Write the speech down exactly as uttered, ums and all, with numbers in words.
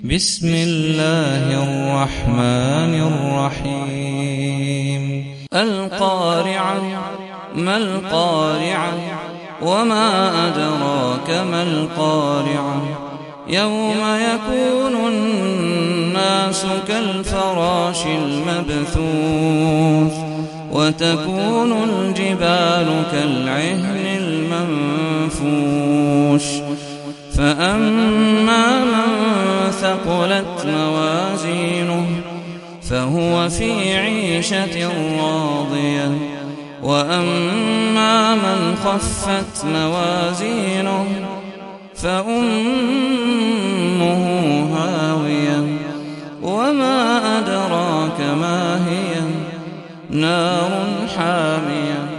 بسم الله الرحمن الرحيم القارعة ما القارعة وما أدراك ما القارعة يوم يكون الناس كالفراش المبثوث وتكون الجبال كالعهن المنفوش فأما من ثقلت موازينه فهو في عيشة راضية وأما من خفت موازينه فأمه هاوية وما أدراك ما هي نار حامية